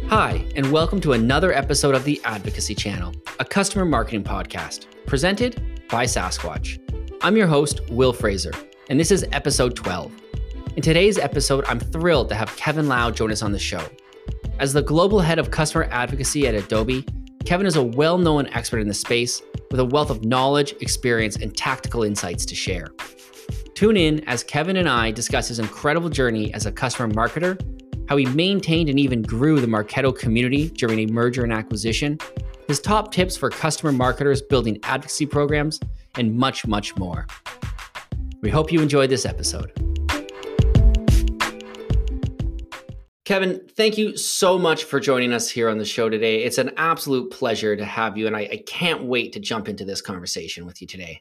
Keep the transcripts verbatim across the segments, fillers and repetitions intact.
Hi, and welcome to another episode of the Advocacy Channel, a customer marketing podcast presented by Sasquatch. I'm your host, Will Fraser, and this is episode twelve. In today's episode, I'm thrilled to have Kevin Lau join us on the show. As the global head of customer advocacy at Adobe, Kevin is a well-known expert in the space with a wealth of knowledge, experience, and tactical insights to share. Tune in as Kevin and I discuss his incredible journey as a customer marketer, how he maintained and even grew the Marketo community during a merger and acquisition, his top tips for customer marketers building advocacy programs, and much, much more. We hope you enjoyed this episode. Kevin, thank you so much for joining us here on the show today. It's an absolute pleasure to have you, and I, I can't wait to jump into this conversation with you today.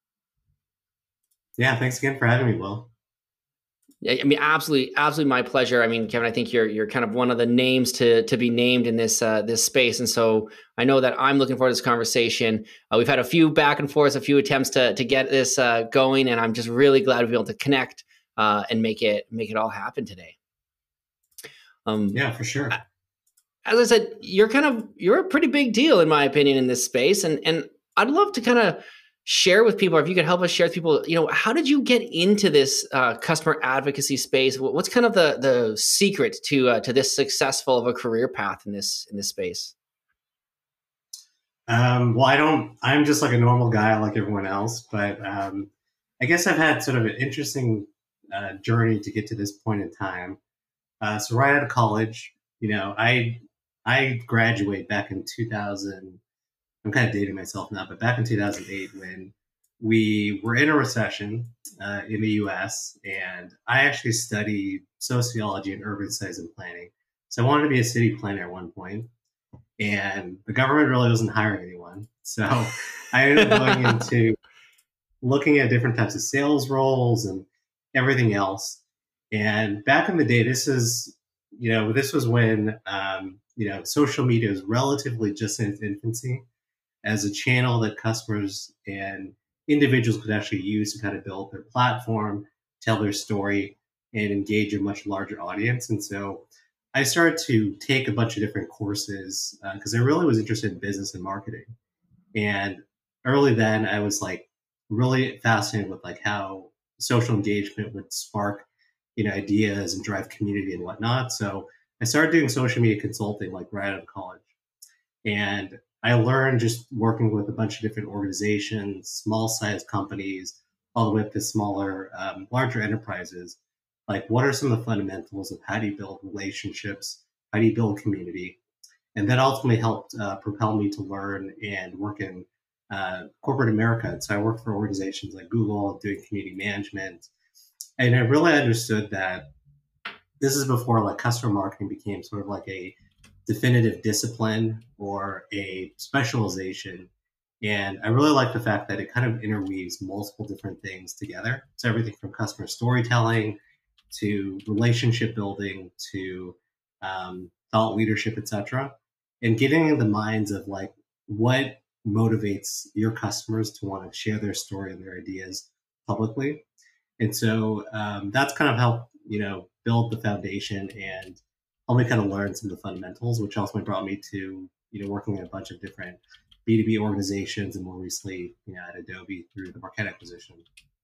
Yeah, thanks again for having me, Will. I mean, absolutely, absolutely my pleasure. I mean, Kevin, I think you're you're kind of one of the names to to be named in this uh, this space, and so I know that I'm looking forward to this conversation. Uh, we've had a few back and forth, a few attempts to to get this uh, going, and I'm just really glad to be able to connect uh, and make it make it all happen today. Um, yeah, for sure. As I said, you're kind of you're a pretty big deal in my opinion in this space, and and I'd love to kind of share with people, or if you could help us share with people, you know, how did you get into this uh, customer advocacy space? What's kind of the the secret to uh, to this successful of a career path in this in this space? Um, well, I don't. I'm just like a normal guy, like everyone else. But um, I guess I've had sort of an interesting uh, journey to get to this point in time. Uh, so right out of college, you know, I I graduated back in two thousand. I'm kind of dating myself now, but back in two thousand eight, when we were in a recession uh, in the U S, and I actually studied sociology and urban studies and planning. So I wanted to be a city planner at one point, and the government really wasn't hiring anyone. So I ended up going into looking at different types of sales roles and everything else. And back in the day, this is, you know, this was when, um, you know, social media was relatively just in its infancy as a channel that customers and individuals could actually use to kind of build their platform, tell their story, and engage a much larger audience. And so I started to take a bunch of different courses because uh, I really was interested in business and marketing. And early then, I was like really fascinated with like how social engagement would spark, you know, ideas and drive community and whatnot. So I started doing social media consulting like right out of college. And I learned just working with a bunch of different organizations, small sized companies, all the way up to smaller, um, larger enterprises. Like, what are some of the fundamentals of how do you build relationships? How do you build community? And that ultimately helped uh, propel me to learn and work in uh, corporate America. And so I worked for organizations like Google doing community management. And I really understood that this is before like customer marketing became sort of like a definitive discipline or a specialization. And I really like the fact that it kind of interweaves multiple different things together. So everything from customer storytelling to relationship building to um, thought leadership, et cetera. And getting in the minds of like what motivates your customers to want to share their story and their ideas publicly. And so um, that's kind of helped, you know, build the foundation and helped me kind of learn some of the fundamentals, which ultimately brought me to, you know, working in a bunch of different B two B organizations and more recently, you know, at Adobe through the Marketo acquisition.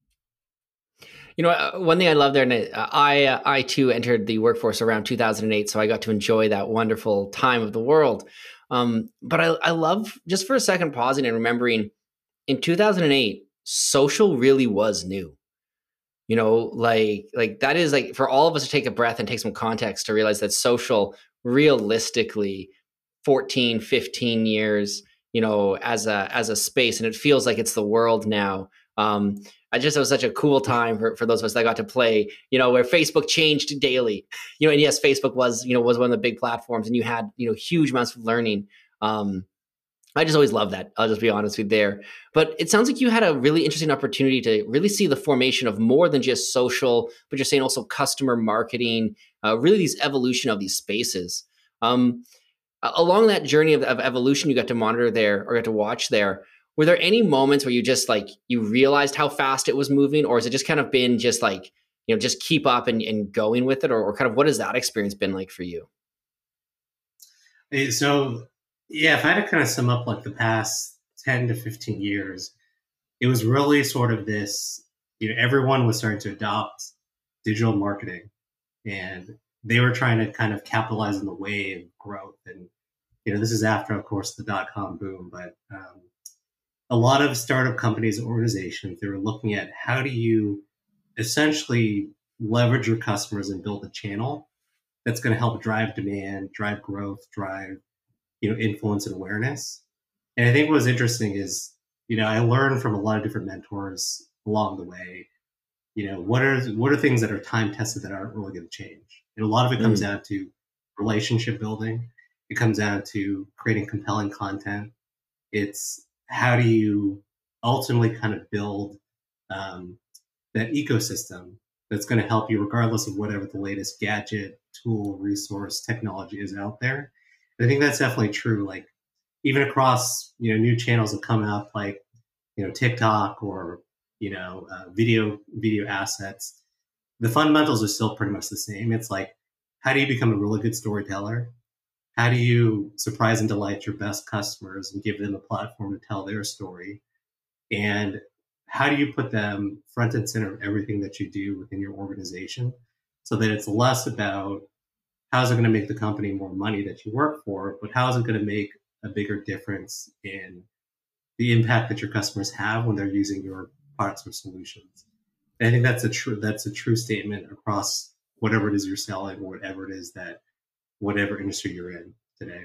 You know, uh, one thing I love there, and I, uh, I too entered the workforce around two thousand eight, so I got to enjoy that wonderful time of the world. Um, but I, I love, just for a second, pausing and remembering, in two thousand eight, social really was new. You know, like, like that is like for all of us to take a breath and take some context to realize that social realistically fourteen, fifteen years, you know, as a, as a space, and it feels like it's the world now. Um, I just, it was such a cool time for, for those of us that got to play, you know, where Facebook changed daily, you know, and yes, Facebook was, you know, was one of the big platforms and you had, you know, huge amounts of learning. Um, I just always love that. I'll just be honest with you there. But it sounds like you had a really interesting opportunity to really see the formation of more than just social, but you're saying also customer marketing, uh, really these evolution of these spaces. Um, along that journey of, of evolution you got to monitor there or got to watch there, were there any moments where you just like, you realized how fast it was moving, or has it just kind of been just like, you know, just keep up and, and going with it? Or, or kind of what has that experience been like for you? Eh, So, yeah, if I had to kind of sum up like the past ten to fifteen years, it was really sort of this, you know, everyone was starting to adopt digital marketing and they were trying to kind of capitalize on the wave of growth. And, you know, this is after, of course, the dot com boom, but um, a lot of startup companies and organizations, they were looking at how do you essentially leverage your customers and build a channel that's going to help drive demand, drive growth, drive, you know, influence and awareness. And I think what was interesting is, you know, I learned from a lot of different mentors along the way, you know, what are what are things that are time tested that aren't really going to change. And a lot of it comes Mm, down to relationship building. It comes down to creating compelling content. It's how do you ultimately kind of build um, that ecosystem that's going to help you regardless of whatever the latest gadget, tool, resource, technology is out there. And I think that's definitely true. Like even across, you know, new channels that come up like, you know, TikTok or, you know, uh, video video assets, the fundamentals are still pretty much the same. It's like, how do you become a really good storyteller? How do you surprise and delight your best customers and give them a platform to tell their story? And how do you put them front and center of everything that you do within your organization so that it's less about how's it going to make the company more money that you work for, but how is it going to make a bigger difference in the impact that your customers have when they're using your products or solutions? And I think that's a true that's a true statement across whatever it is you're selling or whatever it is that whatever industry you're in today.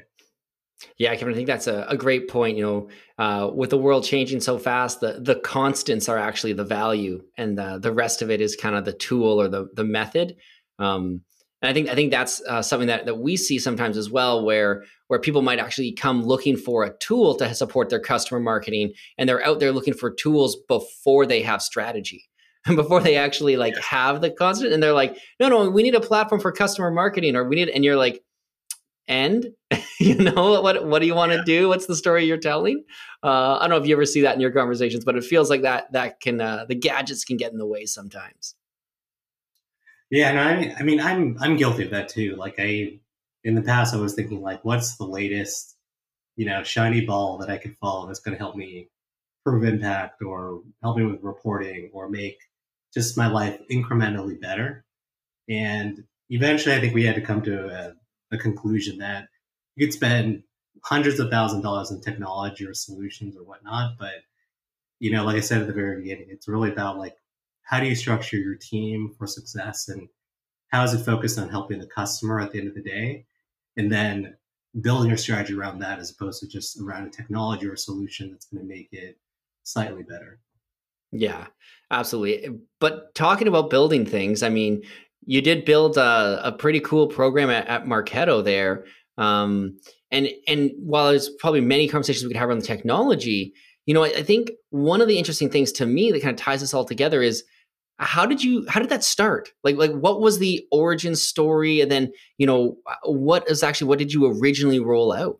yeah, Kevin, I think that's a, a great point. You know, uh, with the world changing so fast, the the constants are actually the value, and the the rest of it is kind of the tool or the the method. Um, and I think I think that's uh, something that that we see sometimes as well, where where people might actually come looking for a tool to support their customer marketing, and they're out there looking for tools before they have strategy. And before they actually like Yes. have the constant, and they're like, no, no, we need a platform for customer marketing, or we need, and you're like, and you know what what do you want to Yeah. do, what's the story you're telling? uh, I don't know if you ever see that in your conversations, but it feels like that that can uh, the gadgets can get in the way sometimes. Yeah, and I I mean I'm I'm guilty of that too. Like I in the past I was thinking like what's the latest, you know, shiny ball that I could follow that's gonna help me prove impact or help me with reporting or make just my life incrementally better. And eventually I think we had to come to a, a conclusion that you could spend hundreds of thousand dollars in technology or solutions or whatnot, but you know, like I said at the very beginning, it's really about like how do you structure your team for success and how is it focused on helping the customer at the end of the day? And then building your strategy around that as opposed to just around a technology or a solution that's going to make it slightly better. Yeah, absolutely. But talking about building things, I mean, you did build a, a pretty cool program at, at Marketo there. Um, and and while there's probably many conversations we could have around the technology, you know, I, I think one of the interesting things to me that kind of ties this all together is how did you how did that start? Like like what was the origin story? And then, you know, what is actually what did you originally roll out?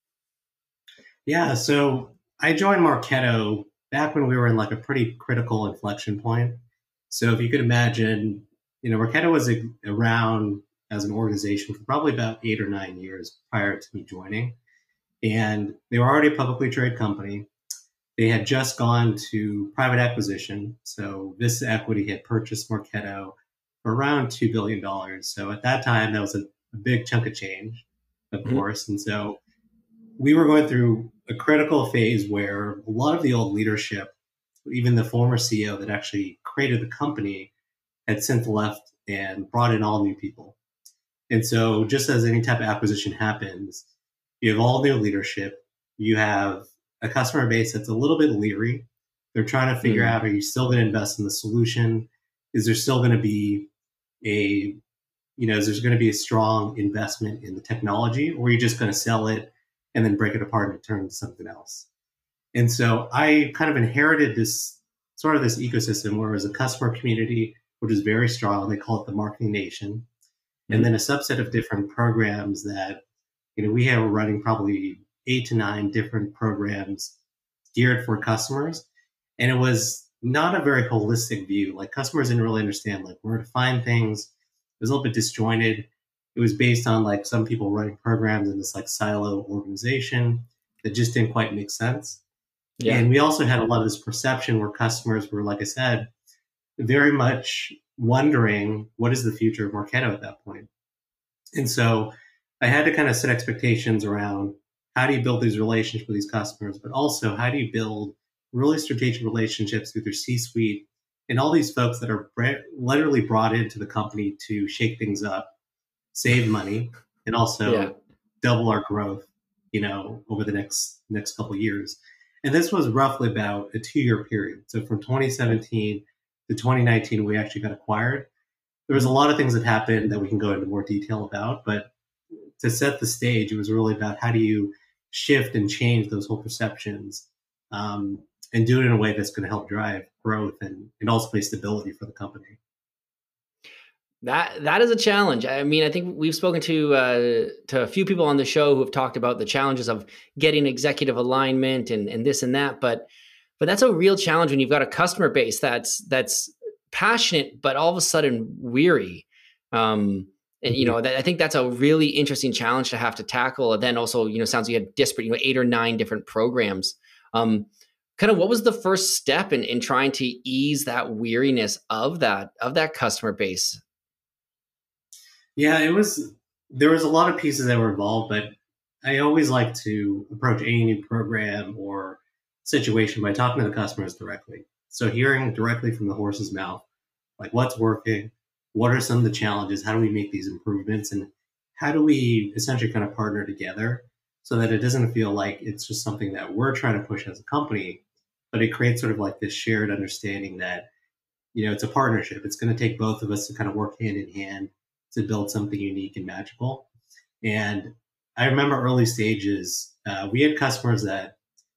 Yeah, so I joined Marketo back when we were in like a pretty critical inflection point. So if you could imagine, you know, Marketo was a, around as an organization for probably about eight or nine years prior to me joining. And they were already a publicly traded company. They had just gone to private acquisition. So Vista Equity had purchased Marketo for around two billion dollars. So at that time, that was a, a big chunk of change, of Mhm. course. And so we were going through a critical phase where a lot of the old leadership, even the former C E O that actually created the company, had since left and brought in all new people. And so, just as any type of acquisition happens, you have all new leadership. You have a customer base that's a little bit leery. They're trying to figure Mm. out, are you still going to invest in the solution? Is there still going to be a, you know, is there going to be a strong investment in the technology, or are you just going to sell it and then break it apart and turn it into something else? And so I kind of inherited this sort of this ecosystem where it was a customer community, which is very strong. They call it the Marketing Nation, and then Mhm. a subset of different programs that, you know, we have running probably eight to nine different programs geared for customers. And it was not a very holistic view. Like customers didn't really understand like where to find things. It was a little bit disjointed. It was based on like some people running programs in this like silo organization that just didn't quite make sense. Yeah. And we also had a lot of this perception where customers were, like I said, very much wondering what is the future of Marketo at that point. And so I had to kind of set expectations around how do you build these relationships with these customers, but also how do you build really strategic relationships with your C-suite and all these folks that are literally brought into the company to shake things up, save money, and also yeah. double our growth, you know, over the next next couple of years. And this was roughly about a two-year period. So from twenty seventeen to twenty nineteen, we actually got acquired. There was a lot of things that happened that we can go into more detail about, but to set the stage, it was really about how do you shift and change those whole perceptions um, and do it in a way that's going to help drive growth and, and ultimately stability for the company. That that is a challenge. I mean, I think we've spoken to uh, to a few people on the show who have talked about the challenges of getting executive alignment and, and this and that. But but that's a real challenge when you've got a customer base that's that's passionate, but all of a sudden weary. Um, and you know, that, I think that's a really interesting challenge to have to tackle. And then also, you know, sounds like you had disparate, you know, eight or nine different programs. Um, kind of what was the first step in in trying to ease that weariness of that of that customer base? Yeah, it was, there was a lot of pieces that were involved, but I always like to approach any new program or situation by talking to the customers directly. So hearing directly from the horse's mouth, like what's working, what are some of the challenges, how do we make these improvements, and how do we essentially kind of partner together so that it doesn't feel like it's just something that we're trying to push as a company, but it creates sort of like this shared understanding that, you know, it's a partnership. It's going to take both of us to kind of work hand in hand to build something unique and magical. And I remember early stages, uh, we had customers that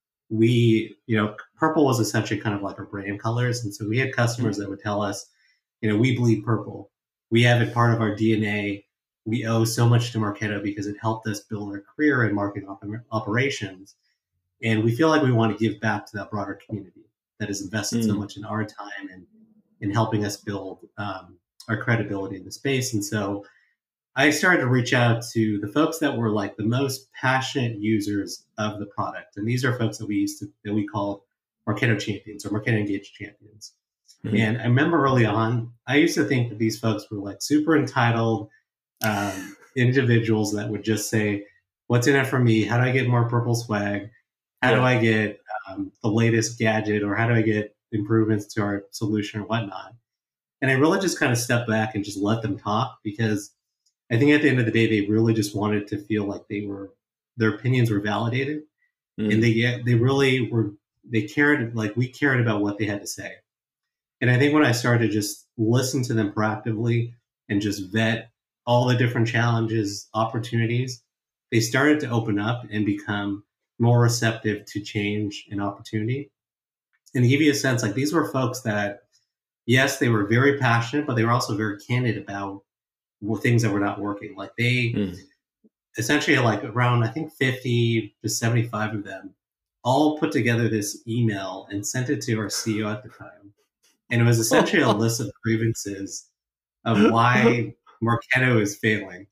we, you know, purple was essentially kind of like our brand colors. And so we had customers that would tell us, you know, we bleed purple. We have it part of our D N A. We owe so much to Marketo because it helped us build our career in marketing op- operations. And we feel like we want to give back to that broader community that has invested mm. so much in our time and in helping us build um, our credibility in the space. And so I started to reach out to the folks that were like the most passionate users of the product. And these are folks that we used to, that we call Marketo champions or Marketo engaged champions. Mm-hmm. And I remember early on, I used to think that these folks were like super entitled um, individuals that would just say, what's in it for me? How do I get more purple swag? How yeah. do I get um, the latest gadget, or how do I get improvements to our solution or whatnot? And I really just kind of stepped back and just let them talk, because I think at the end of the day, they really just wanted to feel like they were, their opinions were validated. Mm. And they they really were, they cared, like we cared about what they had to say. And I think when I started to just listen to them proactively and just vet all the different challenges, opportunities, they started to open up and become more receptive to change and opportunity. And to give you a sense, like these were folks that, yes, they were very passionate, but they were also very candid about things that were not working. Like they mm. essentially like around, I think fifty to seventy-five of them all put together this email and sent it to our C E O at the time. And it was essentially a list of grievances of why Marketo is failing.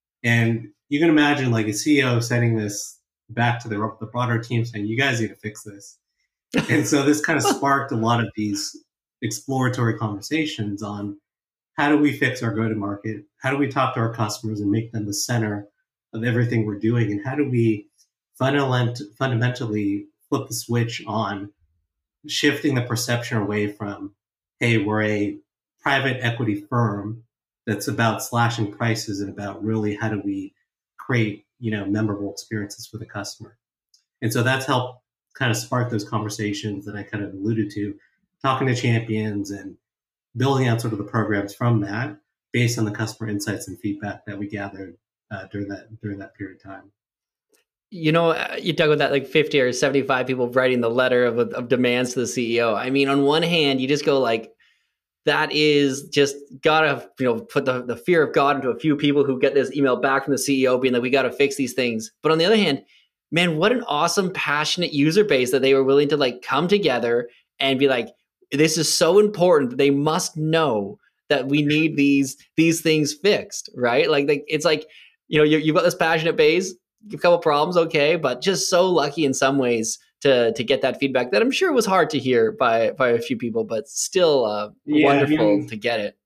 And you can imagine like a C E O sending this back to the, the broader team saying, you guys need to fix this. And so this kind of sparked a lot of these exploratory conversations on how do we fix our go-to-market? How do we talk to our customers and make them the center of everything we're doing? And how do we fundament- fundamentally flip the switch on shifting the perception away from, hey, we're a private equity firm that's about slashing prices and about really how do we create, you know, memorable experiences for the customer. And so that's helped kind of spark those conversations that I kind of alluded to, talking to champions and building out sort of the programs from that based on the customer insights and feedback that we gathered uh, during that during that period of time. You know, you talk about that like fifty or seventy-five people writing the letter of, of demands to the C E O. I mean, on one hand, you just go like, that is just gotta, you know, put the, the fear of God into a few people who get this email back from the C E O being like, we got to fix these things. But on the other hand, man, what an awesome, passionate user base that they were willing to like come together and be like, this is so important that they must know that we need these these things fixed, right? Like, like it's like, you know, you, you've got this passionate base, a couple problems, okay, but just so lucky in some ways to to get that feedback that I'm sure was hard to hear by by a few people, but still uh, Yeah, I wonderful mean, to get it.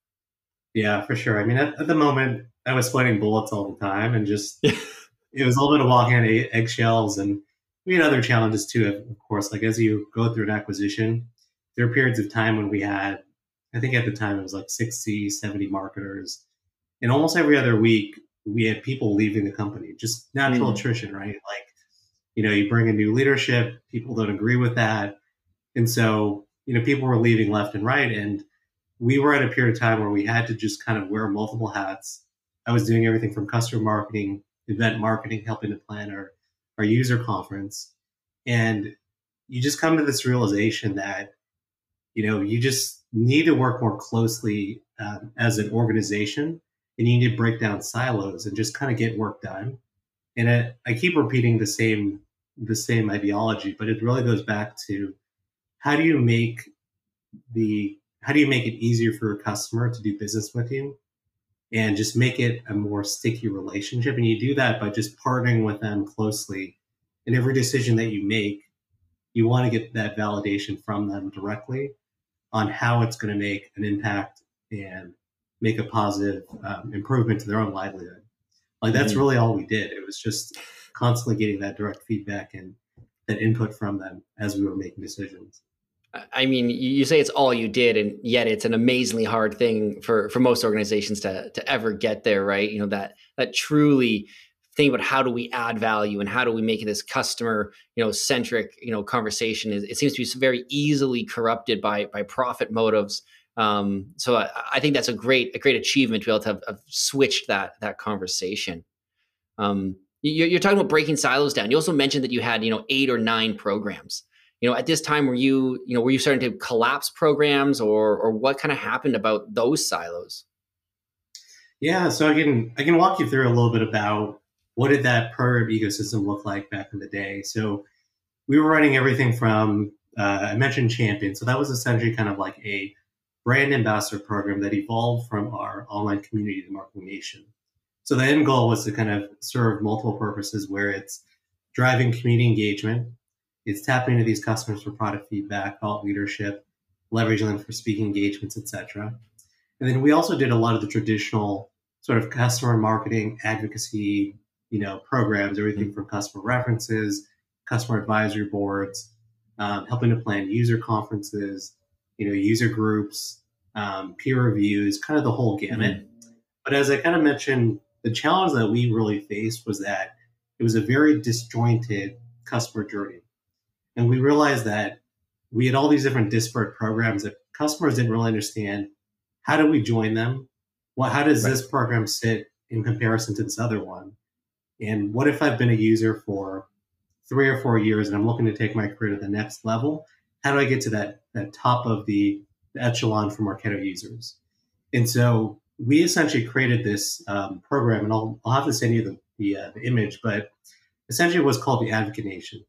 yeah, for sure. I mean, at, at the moment, I was sweating bullets all the time, and just it was a little bit of walking on egg- eggshells, and we had other challenges too. Of course, like as you go through an acquisition, there are periods of time when we had, I think at the time it was like sixty, seventy marketers, and almost every other week we had people leaving the company, just natural Mm. attrition, right? Like, you know, you bring in new leadership, people don't agree with that, and so you know, people were leaving left and right, and we were at a period of time where we had to just kind of wear multiple hats. I was doing everything from customer marketing, event marketing, helping to plan our, our user conference. And you just come to this realization that, you know, you just need to work more closely um, as an organization, and you need to break down silos and just kind of get work done. And I, I keep repeating the same the same ideology, but it really goes back to how do you make the how do you make it easier for a customer to do business with you and just make it a more sticky relationship? And you do that by just partnering with them closely. And every decision that you make, you want to get that validation from them directly on how it's going to make an impact and make a positive um, improvement to their own livelihood. Like that's Mhm. really all we did. It was just constantly getting that direct feedback and that input from them as we were making decisions. I mean, you you say it's all you did, and yet it's an amazingly hard thing for for most organizations to to ever get there, right? You know, that that truly think about how do we add value and how do we make this customer, you know, centric, you know, conversation is, it seems to be very easily corrupted by by profit motives. Um, so I, I think that's a great a great achievement to be able to have, have switched that that conversation. Um, you're, you're talking about breaking silos down. You also mentioned that you had, you know, eight or nine programs. You know, at this time, were you, you know, were you starting to collapse programs, or, or what kind of happened about those silos? Yeah, so I can I can walk you through a little bit about what did that program ecosystem look like back in the day. So we were running everything from uh, I mentioned Champion, so that was essentially kind of like a brand ambassador program that evolved from our online community, the Marketing Nation. So the end goal was to kind of serve multiple purposes, where it's driving community engagement, it's tapping into these customers for product feedback, thought leadership, leveraging them for speaking engagements, et cetera. And then we also did a lot of the traditional sort of customer marketing advocacy, you know, programs, everything from customer references, customer advisory boards, um, helping to plan user conferences, you know, user groups, um, peer reviews, kind of the whole gamut. Mm-hmm. But as I kind of mentioned, the challenge that we really faced was that it was a very disjointed customer journey. And we realized that we had all these different disparate programs that customers didn't really understand. How do we join them? Well, how does Right. this program sit in comparison to this other one? And what if I've been a user for three or four years and I'm looking to take my career to the next level? How do I get to that, that top of the, the echelon for Marketo users? And so we essentially created this um, program, and I'll, I'll have to send you the, the, uh, the image, but essentially it was called the Advocate Nation.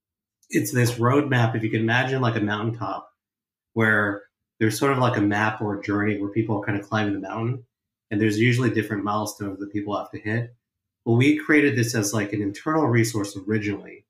It's this roadmap, if you can imagine like a mountaintop, where there's sort of like a map or a journey where people are kind of climbing the mountain, and there's usually different milestones that people have to hit. Well, we created this as like an internal resource originally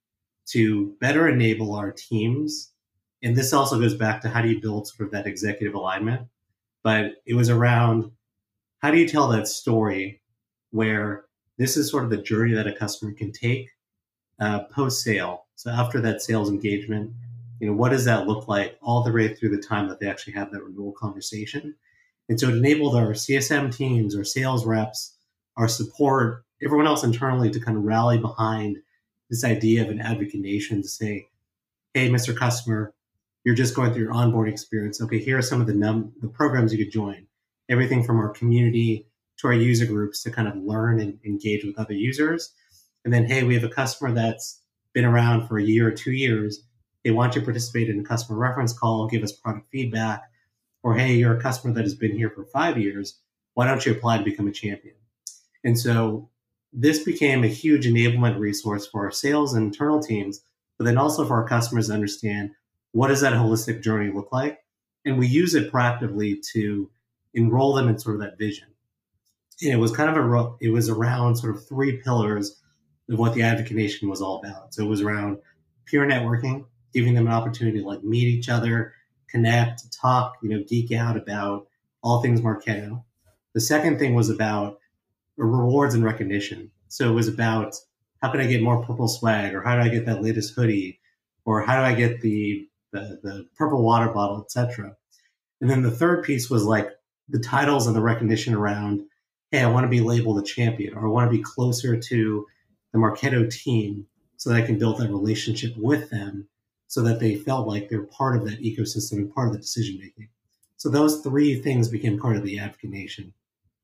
to better enable our teams. And this also goes back to how do you build sort of that executive alignment. But it was around how do you tell that story where this is sort of the journey that a customer can take uh, post sale. So after that sales engagement, you know, what does that look like all the way through the time that they actually have that renewal conversation? And so it enabled our C S M teams, our sales reps, our support, everyone else internally to kind of rally behind this idea of an advocate nation to say, hey, Mister Customer, you're just going through your onboarding experience. Okay, here are some of the num- the programs you could join. Everything from our community to our user groups to kind of learn and engage with other users. And then, hey, we have a customer that's been around for a year or two years. They want to participate in a customer reference call, give us product feedback. Or, hey, you're a customer that has been here for five years. Why don't you apply to become a champion? And so this became a huge enablement resource for our sales and internal teams, but then also for our customers to understand what does that holistic journey look like. And we use it proactively to enroll them in sort of that vision. And it was kind of a, it was around sort of three pillars of what the Advocate Nation was all about. So it was around peer networking, giving them an opportunity to like meet each other, connect, talk, you know, geek out about all things Marketo. The second thing was about rewards and recognition. So it was about how can I get more purple swag, or how do I get that latest hoodie, or how do I get the the, the purple water bottle, et cetera. And then the third piece was like the titles and the recognition around, hey, I want to be labeled a champion, or I want to be closer to the Marketo team so that I can build that relationship with them so that they felt like they're part of that ecosystem and part of the decision making. So those three things became part of the Advocate Nation.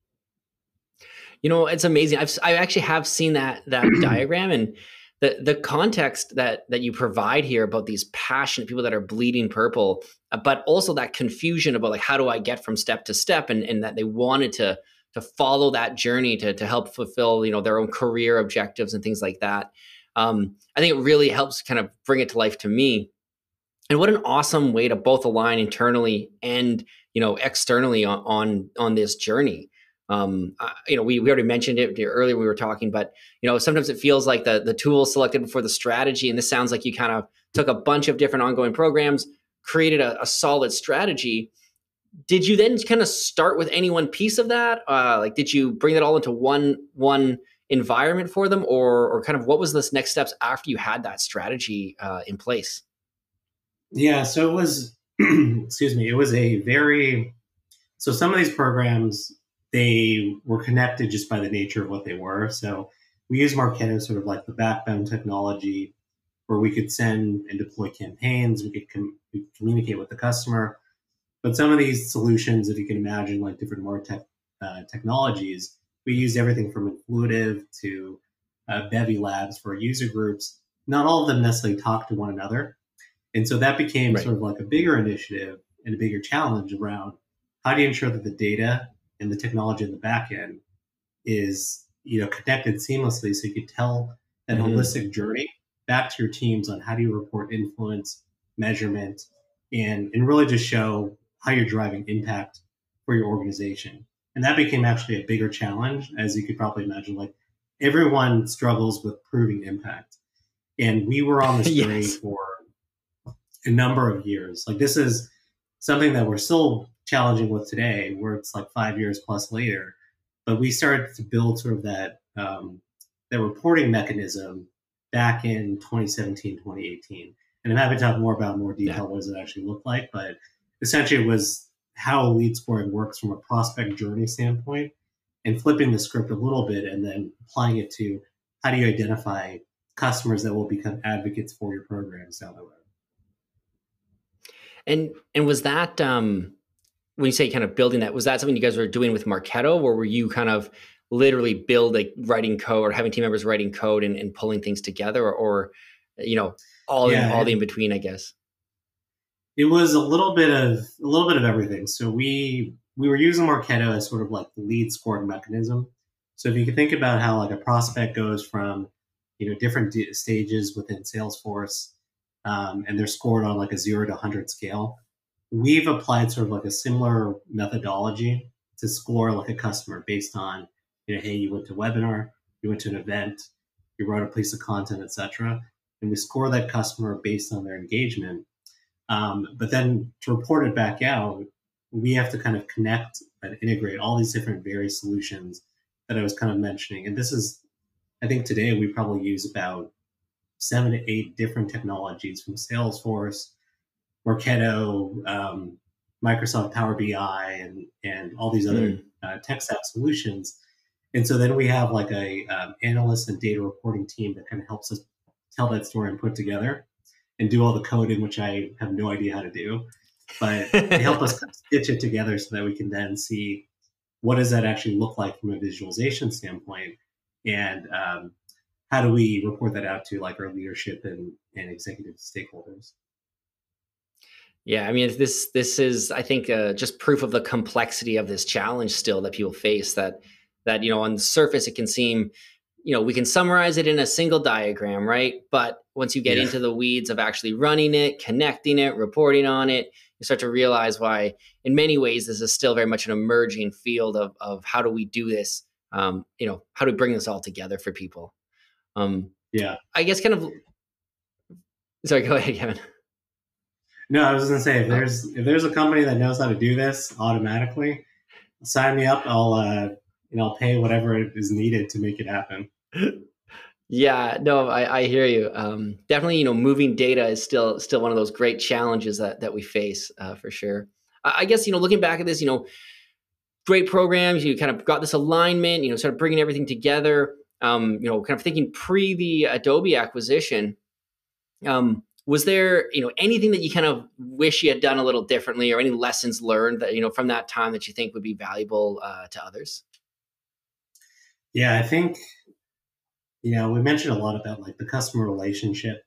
You know, it's amazing. I've I actually have seen that that diagram, and the the context that that you provide here about these passionate people that are bleeding purple, but also that confusion about like, how do I get from step to step, and and that they wanted to to follow that journey to to help fulfill, you know, their own career objectives and things like that. Um, I think it really helps kind of bring it to life to me. And what an awesome way to both align internally and, you know, externally on on, on this journey. Um, uh, you know, we, we already mentioned it earlier when we were talking, but, you know, sometimes it feels like the the tool selected before the strategy. And this sounds like you kind of took a bunch of different ongoing programs, created a, a solid strategy. Did you then kind of start with any one piece of that? Uh, like, did you bring that all into one one environment for them, or or kind of what was this next steps after you had that strategy uh, in place? Yeah, so it was, excuse me, it was a very, so some of these programs, they were connected just by the nature of what they were. So we use Marketo sort of like the backbone technology where we could send and deploy campaigns, we could, com- we could communicate with the customer. But some of these solutions, if you can imagine, like different MarTech uh, technologies, we used everything from Influitive to uh, Bevy Labs for user groups. Not all of them necessarily talk to one another. And so that became Right. sort of like a bigger initiative and a bigger challenge around how do you ensure that the data and the technology in the back end is, you know, connected seamlessly so you can tell that mm-hmm. holistic journey back to your teams on how do you report influence, measurement, and, and really just show how you're driving impact for your organization. And that became actually a bigger challenge, as you could probably imagine. Like, everyone struggles with proving impact. And we were on this journey yes. for a number of years. Like, this is something that we're still challenging with today, where it's like five years plus later. But we started to build sort of that, um, that reporting mechanism back in twenty seventeen, twenty eighteen. And I'm happy to talk more about more detail, yeah. what does it actually look like. But essentially it was how lead scoring works from a prospect journey standpoint, and flipping the script a little bit and then applying it to how do you identify customers that will become advocates for your programs down the road. And and was that, um, when you say kind of building that, was that something you guys were doing with Marketo, or were you kind of literally building, writing code, or having team members writing code and, and pulling things together, or, or you know, all yeah, in, all the in between, I guess? It was a little bit of a little bit of everything. So we we were using Marketo as sort of like the lead scoring mechanism. So if you can think about how like a prospect goes from, you know, different d- stages within Salesforce, um, and they're scored on like a zero to one hundred scale, we've applied sort of like a similar methodology to score like a customer based on, you know, hey, you went to a webinar, you went to an event, you wrote a piece of content, et cetera. And we score that customer based on their engagement. Um, but then to report it back out, we have to kind of connect and integrate all these different various solutions that I was kind of mentioning. And this is, I think today we probably use about seven to eight different technologies, from Salesforce, Marketo, um, Microsoft Power B I, and, and all these other mm. uh, tech stack solutions. And so then we have like a um, analyst and data reporting team that kind of helps us tell that story and put together and do all the coding, which I have no idea how to do, but they help us stitch it together so that we can then see what does that actually look like from a visualization standpoint, and um, how do we report that out to like our leadership and, and executive stakeholders. Yeah, I mean, this this is, I think, uh, just proof of the complexity of this challenge still that people face. That that you know, on the surface, it can seem, you know, we can summarize it in a single diagram, right? But once you get Yeah. into the weeds of actually running it, connecting it, reporting on it, you start to realize why, in many ways, this is still very much an emerging field of of how do we do this? Um, you know, how do we bring this all together for people? Um, Yeah. I guess kind of. Sorry, go ahead, Kevin. No, I was going to say if Oh. there's if there's a company that knows how to do this automatically, sign me up. I'll uh, you know I'll pay whatever is needed to make it happen. Yeah, no, I, I hear you. Um, definitely, you know, moving data is still still one of those great challenges that that we face uh, for sure. I, I guess you know, looking back at this, you know, great programs. You kind of got this alignment. You know, started bringing everything together. Um, you know, kind of thinking pre the Adobe acquisition. Um, was there, you know, anything that you kind of wish you had done a little differently, or any lessons learned that you know from that time that you think would be valuable uh, to others? Yeah, I think you know we mentioned a lot about like the customer relationship.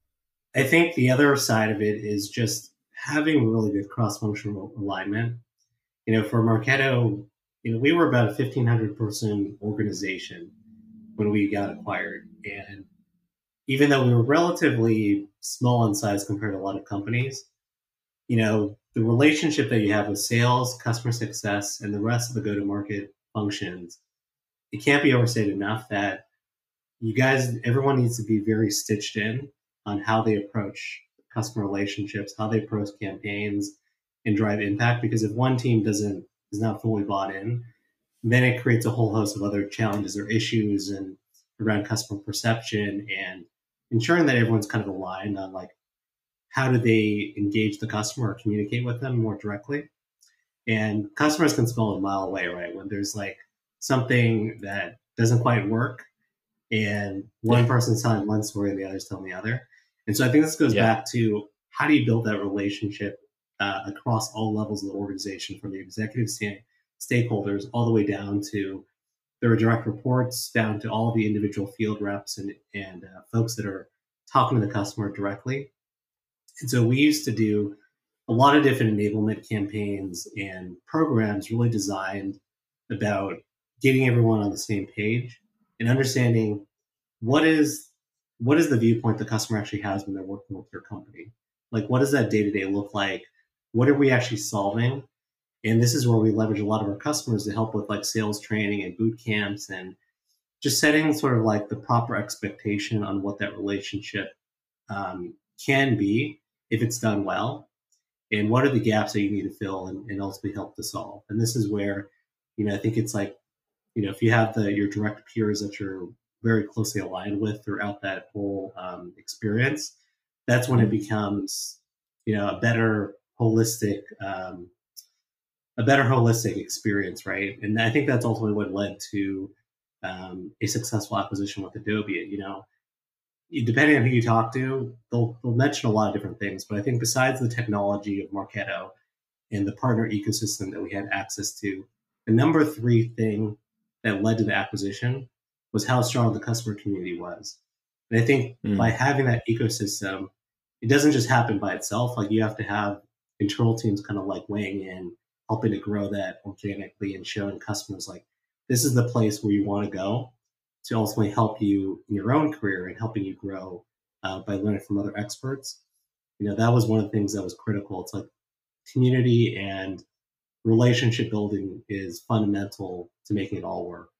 I think the other side of it is just having really good cross-functional alignment. You know, for Marketo, you know, we were about a fifteen hundred person organization when we got acquired, and even though we were relatively small in size compared to a lot of companies, you know, the relationship that you have with sales, customer success, and the rest of the go-to-market functions, it can't be overstated enough that you guys, everyone needs to be very stitched in on how they approach customer relationships, how they approach campaigns, and drive impact. Because if one team doesn't is not fully bought in, then it creates a whole host of other challenges or issues and around customer perception and ensuring that everyone's kind of aligned on like how do they engage the customer or communicate with them more directly. And customers can smell a mile away, right? When there's like something that doesn't quite work and one person's telling one story and the other's telling the other. And so I think this goes Yeah. back to how do you build that relationship uh, across all levels of the organization, from the executive sta- stakeholders all the way down to their direct reports, down to all the individual field reps and, and uh, folks that are talking to the customer directly. And so we used to do a lot of different enablement campaigns and programs really designed about getting everyone on the same page and understanding what is what is the viewpoint the customer actually has when they're working with your company. Like, what does that day to day look like? What are we actually solving? And this is where we leverage a lot of our customers to help with like sales training and boot camps and just setting sort of like the proper expectation on what that relationship um, can be if it's done well, and what are the gaps that you need to fill and, and ultimately help to solve. And this is where, you know, I think it's like, you know, if you have the your direct peers that you're very closely aligned with throughout that whole um, experience, that's when it becomes, you know, a better holistic, um, a better holistic experience, right? And I think that's ultimately what led to um, a successful acquisition with Adobe. You know, depending on who you talk to, they'll, they'll mention a lot of different things. But I think besides the technology of Marketo and the partner ecosystem that we had access to, the number three thing that led to the acquisition was how strong the customer community was. And I think mm. by having that ecosystem, it doesn't just happen by itself. Like, you have to have internal teams kind of like weighing in, helping to grow that organically and showing customers like, this is the place where you want to go to ultimately help you in your own career and helping you grow uh, by learning from other experts. You know, that was one of the things that was critical. It's like community and relationship building is fundamental to making it all work.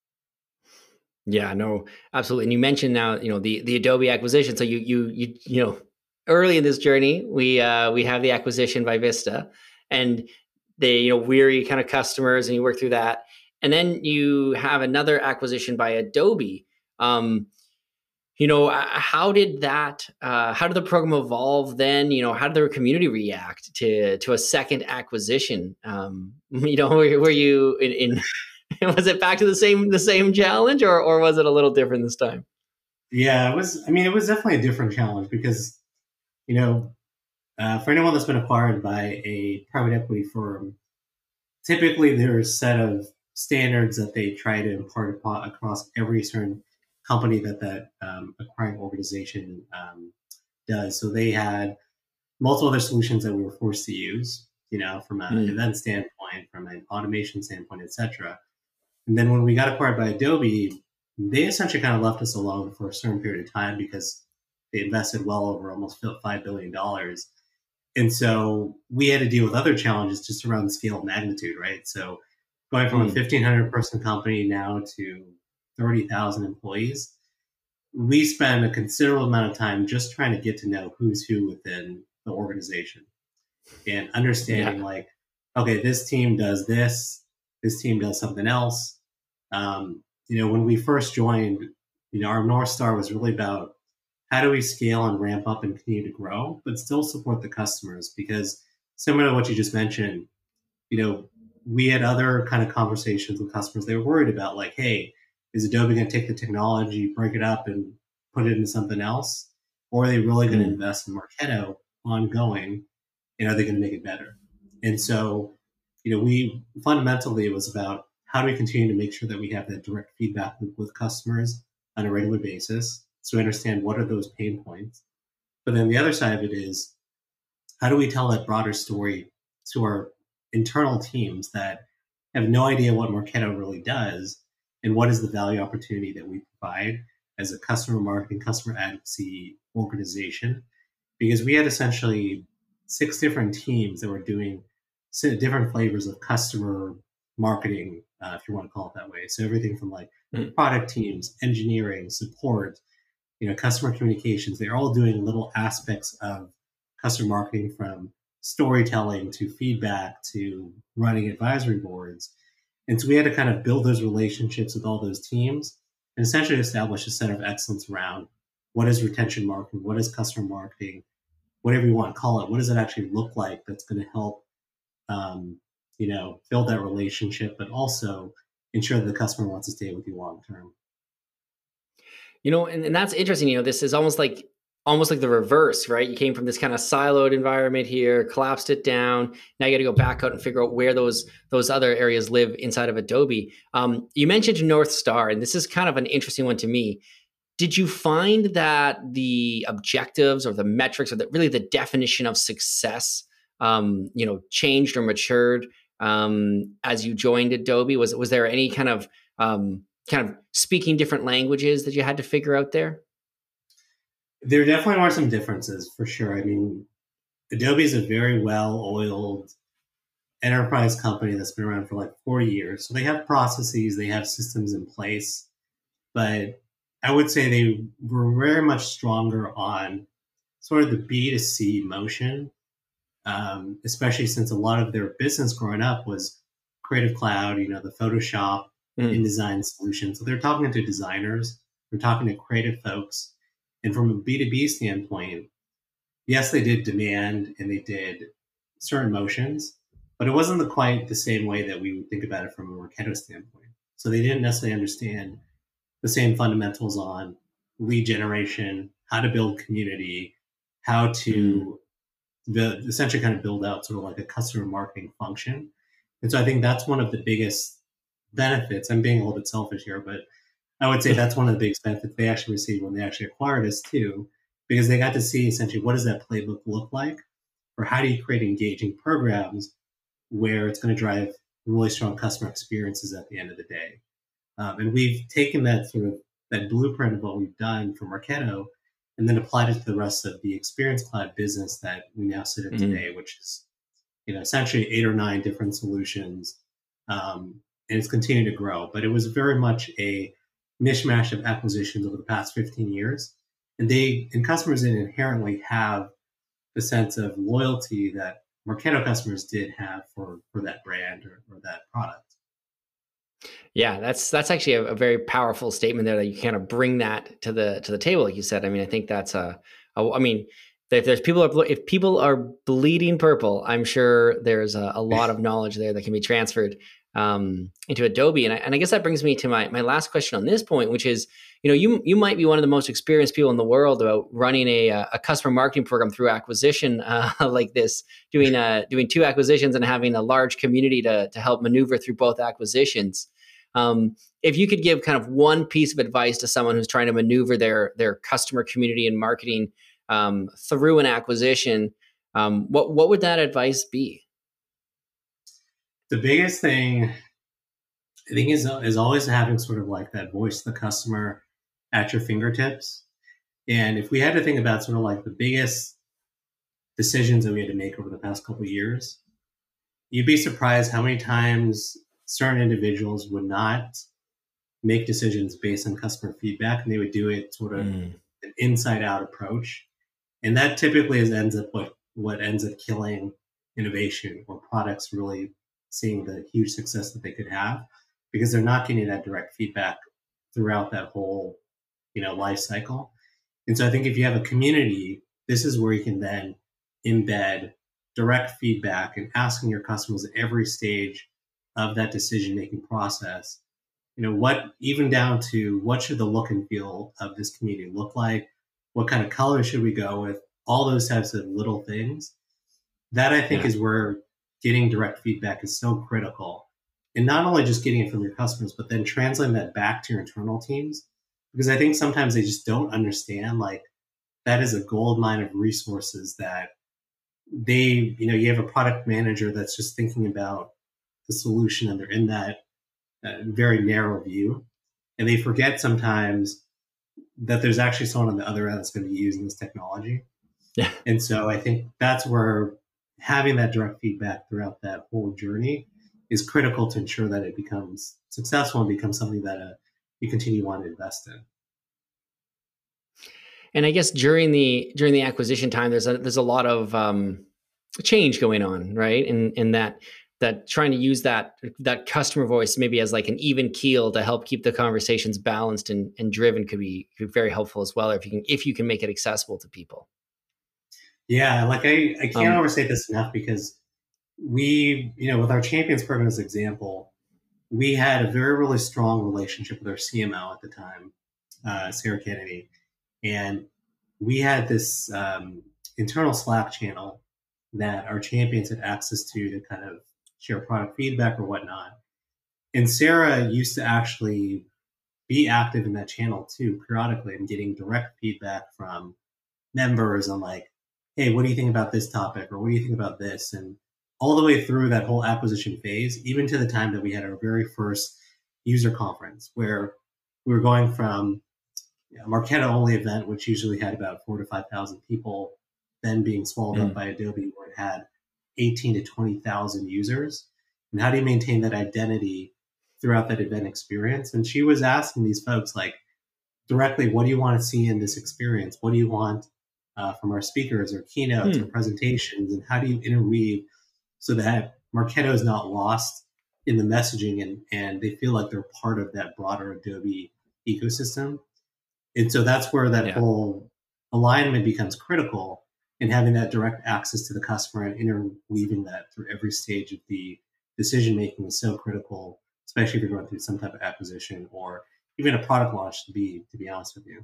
Yeah, no, absolutely. And you mentioned now, you know, the the Adobe acquisition. So you you you you know, early in this journey, we uh, we have the acquisition by Vista, and they, you know, weary kind of customers, and you work through that, and then you have another acquisition by Adobe. Um, you know, how did that? Uh, how did the program evolve then? You know, how did the community react to to a second acquisition? Um, you know, were, were you in? in was it back to the same the same challenge, or or was it a little different this time? Yeah, it was. I mean, it was definitely a different challenge because, you know, uh, for anyone that's been acquired by a private equity firm, typically there's a set of standards that they try to impart upon, across every certain company that that um, acquiring organization um, does. So they had multiple other solutions that we were forced to use, you know, from an mm. event standpoint, from an automation standpoint, et cetera. And then when we got acquired by Adobe, they essentially kind of left us alone for a certain period of time because they invested well over almost five billion dollars. And so we had to deal with other challenges just around the scale of magnitude, right? So going from a Mm. fifteen hundred person company now to thirty thousand employees, we spend a considerable amount of time just trying to get to know who's who within the organization and understanding Yeah. like, okay, this team does this, this team does something else. Um, you know, when we first joined, you know, our North Star was really about how do we scale and ramp up and continue to grow, but still support the customers? Because similar to what you just mentioned, you know, we had other kind of conversations with customers. They were worried about like, hey, is Adobe going to take the technology, break it up, and put it into something else, or are they really going to Mm. invest in Marketo ongoing, and are they going to make it better? And so, you know, we fundamentally it was about how do we continue to make sure that we have that direct feedback loop with customers on a regular basis, so we understand what are those pain points. But then the other side of it is how do we tell that broader story to our internal teams that have no idea what Marketo really does and what is the value opportunity that we provide as a customer marketing, customer advocacy organization? Because we had essentially six different teams that were doing different flavors of customer marketing, uh, if you want to call it that way. So everything from like Mm. product teams, engineering, support, you know, customer communications, they're all doing little aspects of customer marketing, from storytelling to feedback to running advisory boards. And so we had to kind of build those relationships with all those teams and essentially establish a center of excellence around what is retention marketing, what is customer marketing, whatever you want to call it. What does it actually look like that's going to help, um, you know, build that relationship, but also ensure that the customer wants to stay with you long term. You know, and, and that's interesting. You know, this is almost like almost like the reverse, right? You came from this kind of siloed environment here, collapsed it down. Now you got to go back out and figure out where those those other areas live inside of Adobe. Um, you mentioned North Star, and this is kind of an interesting one to me. Did you find that the objectives or the metrics or the, really the definition of success, um, you know, changed or matured um, as you joined Adobe? Was was there any kind of um, kind of speaking different languages that you had to figure out there? There definitely are some differences for sure. I mean, Adobe is a very well-oiled enterprise company that's been around for like forty years. So they have processes, they have systems in place, but I would say they were very much stronger on sort of the B two C motion, um, especially since a lot of their business growing up was Creative Cloud, you know, the Photoshop, Mm. InDesign solutions. So they're talking to designers, they're talking to creative folks. And from a B two B standpoint, yes, they did demand and they did certain motions, but it wasn't the, quite the same way that we would think about it from a Marketo standpoint. So they didn't necessarily understand the same fundamentals on lead generation, how to build community, how Mm. to the, essentially kind of build out sort of like a customer marketing function. And so I think that's one of the biggest benefits. I'm being a little bit selfish here, but I would say that's one of the biggest benefits they actually received when they actually acquired us too, because they got to see essentially what does that playbook look like, or how do you create engaging programs where it's going to drive really strong customer experiences at the end of the day. Um, and we've taken that sort of that blueprint of what we've done for Marketo and then applied it to the rest of the Experience Cloud business that we now sit in Mm. today, which is, you know, essentially eight or nine different solutions. Um, and it's continuing to grow. But it was very much a mishmash of acquisitions over the past fifteen years. And they and customers didn't inherently have the sense of loyalty that Marketo customers did have for, for that brand or, or that product. Yeah, that's that's actually a, a very powerful statement there that you kind of bring that to the to the table, like you said. I mean, I think that's a, a I mean, if there's people are if people are bleeding purple, I'm sure there's a, a lot of knowledge there that can be transferred um, into Adobe. And I, and I guess that brings me to my my last question on this point, which is, you know, you you might be one of the most experienced people in the world about running a a customer marketing program through acquisition uh, like this, doing uh doing two acquisitions and having a large community to to help maneuver through both acquisitions. Um, if you could give kind of one piece of advice to someone who's trying to maneuver their their customer community and marketing um, through an acquisition, um, what what would that advice be? The biggest thing I think is is always having sort of like that voice of the customer at your fingertips. And if we had to think about sort of like the biggest decisions that we had to make over the past couple of years, you'd be surprised how many times certain individuals would not make decisions based on customer feedback, and they would do it sort of mm. an inside out approach. And that typically is ends up what, what ends up killing innovation or products really seeing the huge success that they could have, because they're not getting that direct feedback throughout that whole, you know, life cycle. And so I think if you have a community, this is where you can then embed direct feedback and asking your customers at every stage of that decision-making process, you know, what, even down to what should the look and feel of this community look like? What kind of color should we go with? All those types of little things. That I think yeah. is where getting direct feedback is so critical. And not only just getting it from your customers, but then translating that back to your internal teams. Because I think sometimes they just don't understand, like, that is a gold mine of resources that they, you know, you have a product manager that's just thinking about the solution and they're in that uh, very narrow view. And they forget sometimes that there's actually someone on the other end that's going to be using this technology. Yeah. And so I think that's where having that direct feedback throughout that whole journey is critical to ensure that it becomes successful and becomes something that uh, you continue to want to invest in. And I guess during the during the acquisition time, there's a there's a lot of um, change going on, right? In in that that trying to use that that customer voice maybe as like an even keel to help keep the conversations balanced and, and driven could be, could be very helpful as well if you can if you can make it accessible to people. Yeah, like I, I can't Um, overstate this enough, because we, you know, with our Champions program as an example, we had a very, really strong relationship with our C M O at the time, uh, Sarah Kennedy. And we had this um, internal Slack channel that our champions had access to to kind of share product feedback or whatnot. And Sarah used to actually be active in that channel too, periodically, and getting direct feedback from members on like, hey, what do you think about this topic? Or what do you think about this? And all the way through that whole acquisition phase, even to the time that we had our very first user conference, where we were going from a Marketo only event, which usually had about four to five thousand people, then being swallowed mm. up by Adobe, where it had eighteen to twenty thousand users. And how do you maintain that identity throughout that event experience? And she was asking these folks like directly, what do you want to see in this experience? What do you want uh, from our speakers or keynotes mm. or presentations? And how do you interweave so that Marketo is not lost in the messaging and, and they feel like they're part of that broader Adobe ecosystem? And so that's where that yeah. whole alignment becomes critical, and having that direct access to the customer and interweaving that through every stage of the decision making is so critical, especially if you're going through some type of acquisition or even a product launch, to be to be honest with you.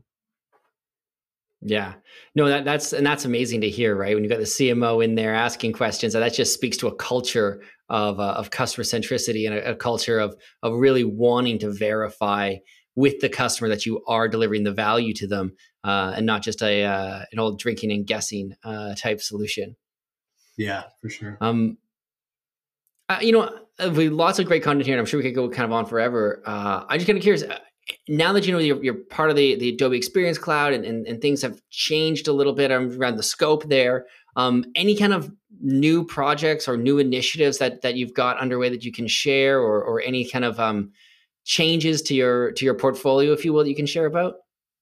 Yeah, no, that that's and that's amazing to hear, right? When you got the C M O in there asking questions, that just speaks to a culture of uh, of customer centricity and a, a culture of of really wanting to verify with the customer that you are delivering the value to them, uh, and not just a uh, an old drinking and guessing uh, type solution. Yeah, for sure. Um, uh, you know, we lots of great content here, and I'm sure we could go kind of on forever. Uh, I'm just kind of curious. Uh, now that you know you're, you're part of the, the Adobe Experience Cloud, and, and, and things have changed a little bit around the scope there, um, any kind of new projects or new initiatives that that you've got underway that you can share, or or any kind of um, changes to your to your portfolio, if you will, that you can share about?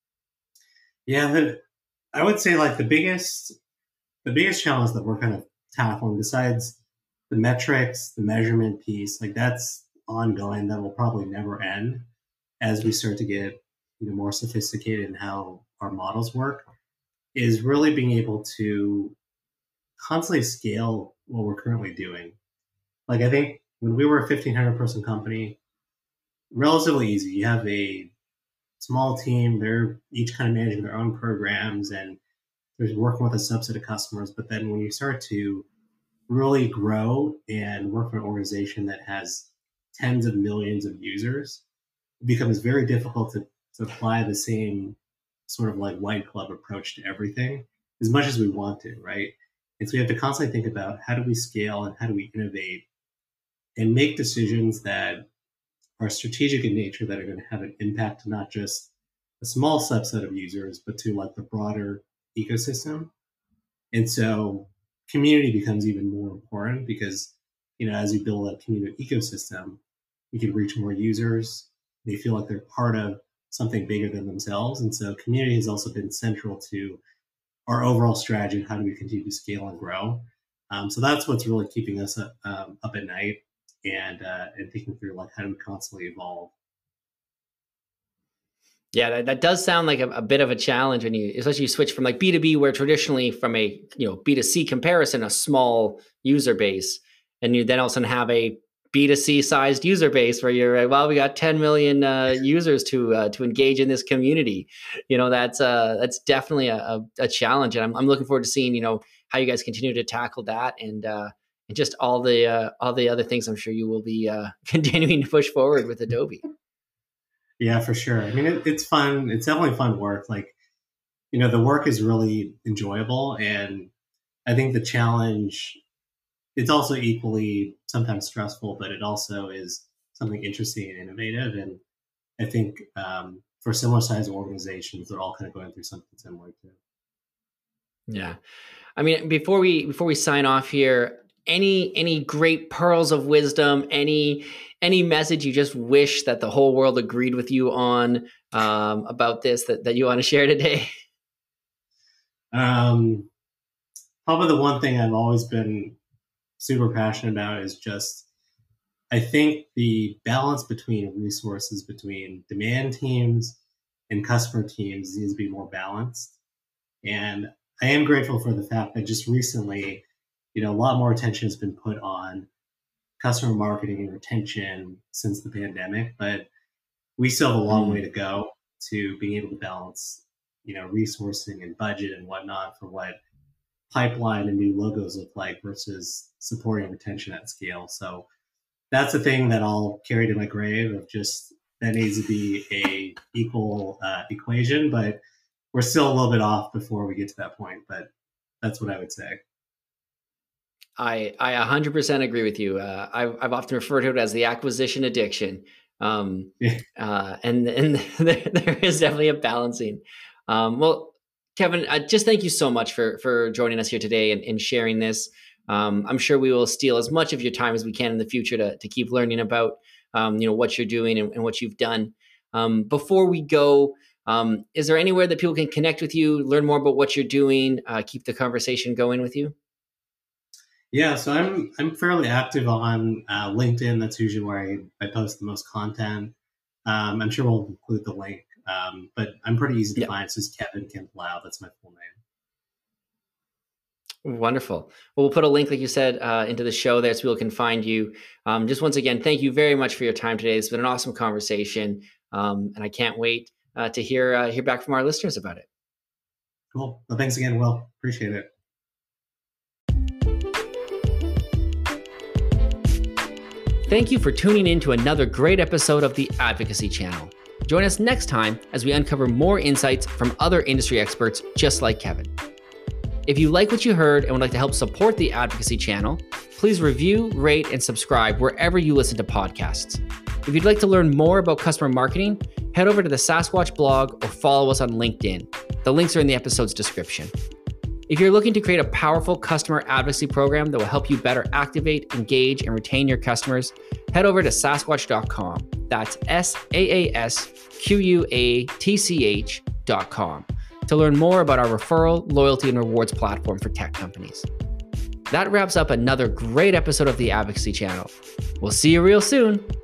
Yeah, the, I would say like the biggest the biggest challenge that we're kind of tackling, besides the metrics, the measurement piece, like that's ongoing, that will probably never end as we start to get, you know, more sophisticated in how our models work, is really being able to constantly scale what we're currently doing. Like I think when we were a fifteen hundred person company, relatively easy. You have a small team, they're each kind of managing their own programs and they're working with a subset of customers. But then when you start to really grow and work for an organization that has tens of millions of users, it becomes very difficult to, to apply the same sort of like white glove approach to everything as much as we want to, right? And so we have to constantly think about how do we scale and how do we innovate and make decisions that are strategic in nature, that are going to have an impact not just a small subset of users, but to like the broader ecosystem. And so community becomes even more important because, you know, as you build a community ecosystem, you can reach more users. They feel like they're part of something bigger than themselves. And so community has also been central to our overall strategy. How do we continue to scale and grow? Um, so that's what's really keeping us up, um, up at night and, uh, and thinking through like how do we constantly evolve. Yeah, that, that does sound like a, a bit of a challenge when you, especially you switch from like B two B, where traditionally from a, you know, B two C comparison, a small user base, and you then all of a sudden have a B two C sized user base where you're, well, we got ten million uh, users to uh, to engage in this community. You know, that's uh, that's definitely a, a, a challenge, and I'm I'm looking forward to seeing, you know, how you guys continue to tackle that, and uh, and just all the uh, all the other things I'm sure you will be uh, continuing to push forward with Adobe. Yeah, for sure. I mean, it, it's fun. It's definitely fun work. Like, you know, the work is really enjoyable. And I think the challenge, it's also equally sometimes stressful, but it also is something interesting and innovative. And I think um, for similar sized organizations, they're all kind of going through something similar too. Yeah. I mean, before we before we sign off here, any any great pearls of wisdom, any any message you just wish that the whole world agreed with you on um, about this that, that you want to share today? Um, probably the one thing I've always been super passionate about is just, I think the balance between resources between demand teams and customer teams needs to be more balanced. And I am grateful for the fact that just recently, you know, a lot more attention has been put on customer marketing and retention since the pandemic, but we still have a long mm. way to go to being able to balance, you know, resourcing and budget and whatnot for what pipeline and new logos look like versus supporting retention at scale. So that's the thing that I'll carry to my grave of just that needs to be a equal uh, equation, but we're still a little bit off before we get to that point, but that's what I would say. I, I one hundred percent agree with you. Uh, I've, I've often referred to it as the acquisition addiction. Um, yeah. uh, and and there, there is definitely a balancing. Um, well, Kevin, uh, just thank you so much for for joining us here today and, and sharing this. Um, I'm sure we will steal as much of your time as we can in the future to, to keep learning about um, you know, what you're doing and, and what you've done. Um, before we go, um, is there anywhere that people can connect with you, learn more about what you're doing, uh, keep the conversation going with you? Yeah, so I'm I'm fairly active on uh, LinkedIn. That's usually where I, I post the most content. Um, I'm sure we'll include the link, um, but I'm pretty easy to yep. find. It's just Kevin Kemp Lau. That's my full name. Wonderful. Well, we'll put a link, like you said, uh, into the show there so people can find you. Um, just once again, thank you very much for your time today. It's been an awesome conversation, um, and I can't wait uh, to hear uh, hear back from our listeners about it. Cool. Well, thanks again, Will. Appreciate it. Thank you for tuning in to another great episode of the Advocacy Channel. Join us next time as we uncover more insights from other industry experts just like Kevin. If you like what you heard and would like to help support the Advocacy Channel, please review, rate, and subscribe wherever you listen to podcasts. If you'd like to learn more about customer marketing, head over to the Sasquatch blog or follow us on LinkedIn. The links are in the episode's description. If you're looking to create a powerful customer advocacy program that will help you better activate, engage, and retain your customers, head over to sasquatch dot com. That's S A A S Q U A T C H dot com to learn more about our referral, loyalty, and rewards platform for tech companies. That wraps up another great episode of the Advocacy Channel. We'll see you real soon.